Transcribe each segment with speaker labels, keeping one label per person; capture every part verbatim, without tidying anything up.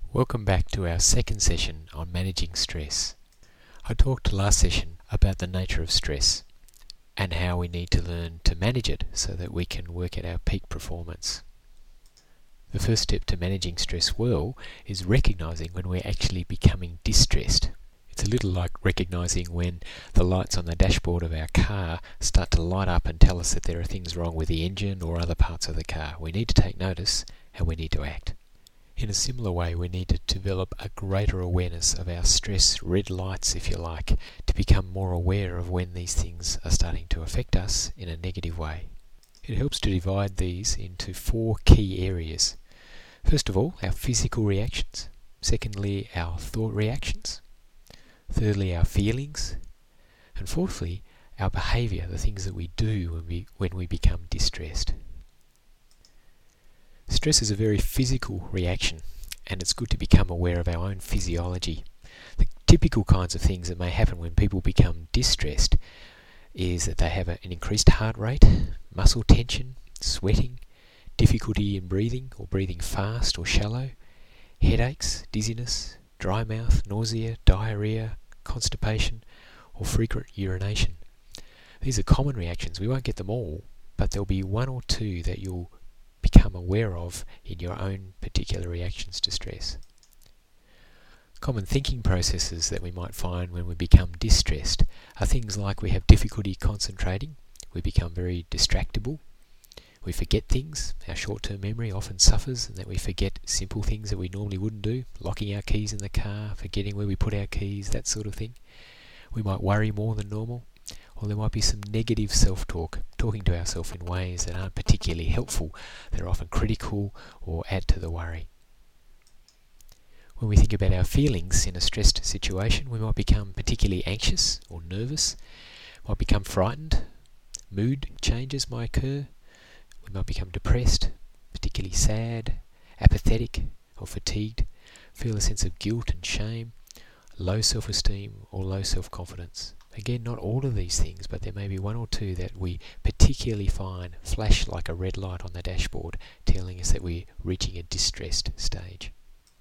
Speaker 1: Welcome back to our second session on managing stress. I talked last session about the nature of stress and how we need to learn to manage it so that we can work at our peak performance. The first step to managing stress well is recognizing when we're actually becoming distressed. It's a little like recognizing when the lights on the dashboard of our car start to light up and tell us that there are things wrong with the engine or other parts of the car. We need to take notice and we need to act. In a similar way, we need to develop a greater awareness of our stress red lights, if you like, to become more aware of when these things are starting to affect us in a negative way. It helps to divide these into four key areas. First of all, our physical reactions. Secondly, our thought reactions. Thirdly, our feelings. And fourthly, our behaviour, the things that we do when we, when we become distressed. Stress is a very physical reaction, and it's good to become aware of our own physiology. The typical kinds of things that may happen when people become distressed is that they have a, an increased heart rate, muscle tension, sweating, difficulty in breathing or breathing fast or shallow, headaches, dizziness, dry mouth, nausea, diarrhea, constipation, or frequent urination. These are common reactions. We won't get them all, but there'll be one or two that you'll become aware of in your own particular reactions to stress. Common thinking processes that we might find when we become distressed are things like we have difficulty concentrating, we become very distractible, we forget things, our short-term memory often suffers, and that we forget simple things that we normally wouldn't do, locking our keys in the car, forgetting where we put our keys, that sort of thing. We might worry more than normal, or there might be some negative self-talk, talking to ourselves in ways that aren't particularly helpful. They're often critical or add to the worry. When we think about our feelings in a stressed situation, we might become particularly anxious or nervous, might become frightened, mood changes might occur, we might become depressed, particularly sad, apathetic or fatigued, feel a sense of guilt and shame, low self-esteem or low self-confidence. Again, not all of these things, but there may be one or two that we particularly find flash like a red light on the dashboard, telling us that we're reaching a distressed stage.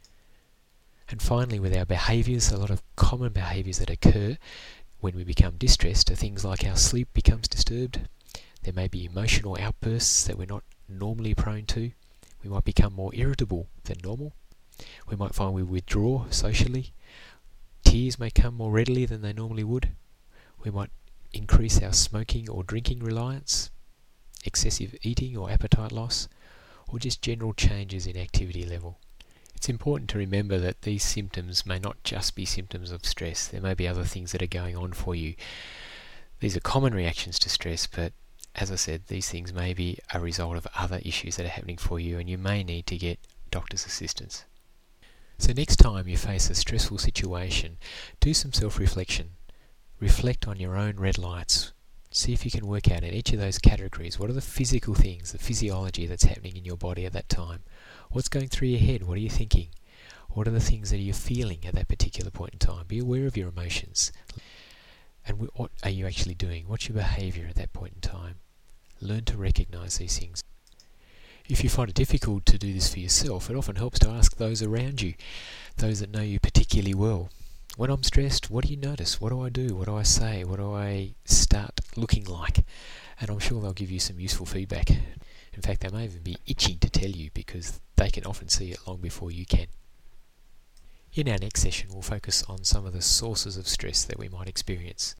Speaker 1: And finally, with our behaviours, a lot of common behaviours that occur when we become distressed are things like our sleep becomes disturbed. There may be emotional outbursts that we're not normally prone to. We might become more irritable than normal. We might find we withdraw socially. Tears may come more readily than they normally would. We might increase our smoking or drinking reliance, excessive eating or appetite loss, or just general changes in activity level. It's important to remember that these symptoms may not just be symptoms of stress. There may be other things that are going on for you. These are common reactions to stress, but as I said, these things may be a result of other issues that are happening for you, and you may need to get doctor's assistance. So next time you face a stressful situation, do some self-reflection. Reflect on your own red lights. See if you can work out in each of those categories, what are the physical things, the physiology that's happening in your body at that time? What's going through your head? What are you thinking? What are the things that you're feeling at that particular point in time? Be aware of your emotions. And what are you actually doing? What's your behaviour at that point in time? Learn to recognise these things. If you find it difficult to do this for yourself, it often helps to ask those around you, those that know you particularly well. When I'm stressed, what do you notice? What do I do? What do I say? What do I start looking like? And I'm sure they'll give you some useful feedback. In fact, they may even be itching to tell you because they can often see it long before you can. In our next session, we'll focus on some of the sources of stress that we might experience.